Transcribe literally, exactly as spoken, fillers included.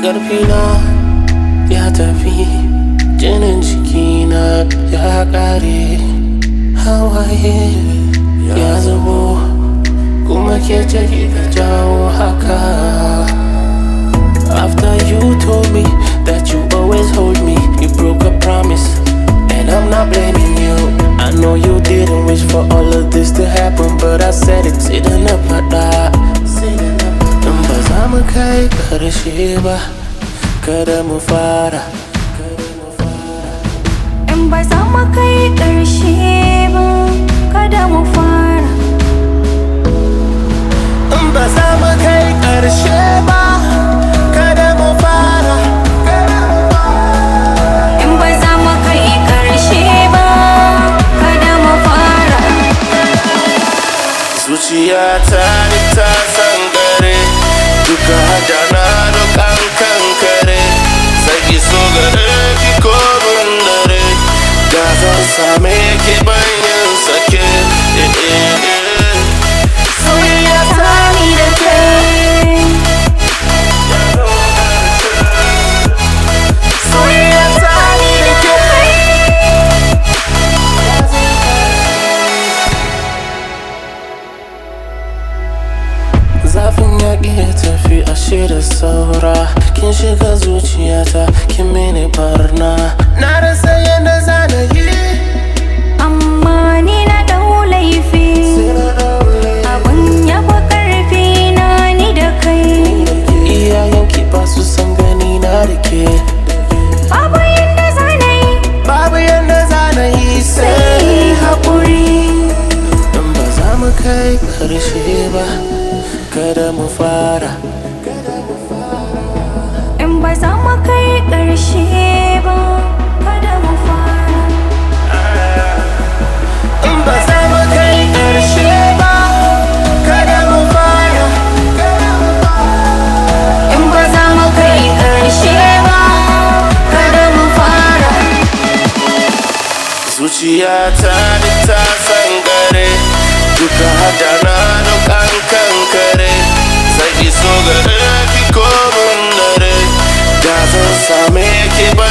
ƙarfina ya tafi, jinin jikina ya ƙare, hawaye ya zubo, kuma ke ce kika jawo haka. After you told me that you always hold me, you broke a promise, and I'm not blaming you. I know you didn't wish for all of this to happen, but I said it, sai da na faɗa. In ba za mu kai ƙarshe ba, kada mu fara. In ba za mu kai ƙarshe ba, kada mu fara. In ba za mu kai ƙarshe ba, kada mu fara. In ba za mu kai ƙarshe ba, kada mu fara. Zuciyata ni ta sangare, duka hadana da kankare. Sai ki so gare ki ko mun dare, da zan same ki bayan sake. Eh, eh, eh. Soyayya ta ni da kai, soyayya ta ni da kai. Zafin yaƙi ya tafi ashe da saura, kin shiga zuciyata kin mini barna. Na rasa yadda za na yi, Amma ni na dau laifi, abun ya fi ƙarfi na ni da kai. iyayenki ba su san gani na da ke. Babu yadda za na yi, Babu yadda za na yi sai sai haƙuri. in ba za mu kai ƙarshe ba, kada mu fara. In ba za mu kai ƙarshe ba, kada mu fara. In ba za mu kai ƙarshe ba, kada mu fara. In ba za mu kai ƙarshe ba, kada mu fara. Zuciyata ni ta sangare, duka hadana da kankare. Sai ki so gare ki ko mun dare, da zan same ki ba